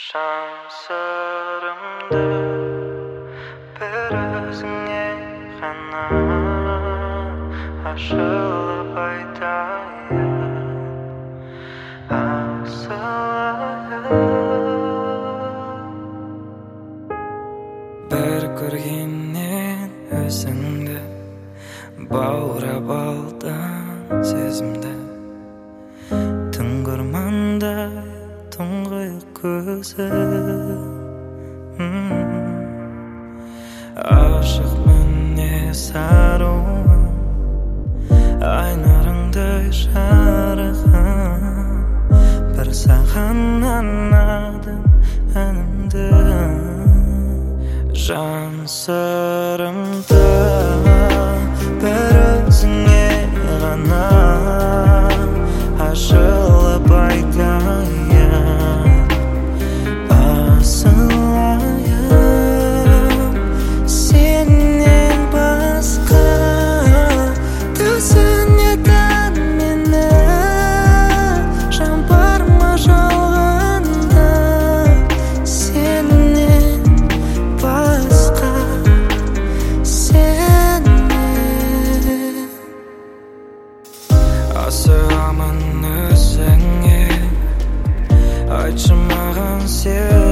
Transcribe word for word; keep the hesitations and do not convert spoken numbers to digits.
Жан сырымды бір өзіңе ғана ашылып айтайын, асылайын. Бір көргеннен өзіңді баурап алдым сезімді, түнгі тұңғиық көзім. Ашық мінез аруым, айнұрыңдай жарығым, бір саған арнадым әнімді. Жан сырымды бір өзіңе ғана ашылып айтайын, аман өзіңе айтшы маған сен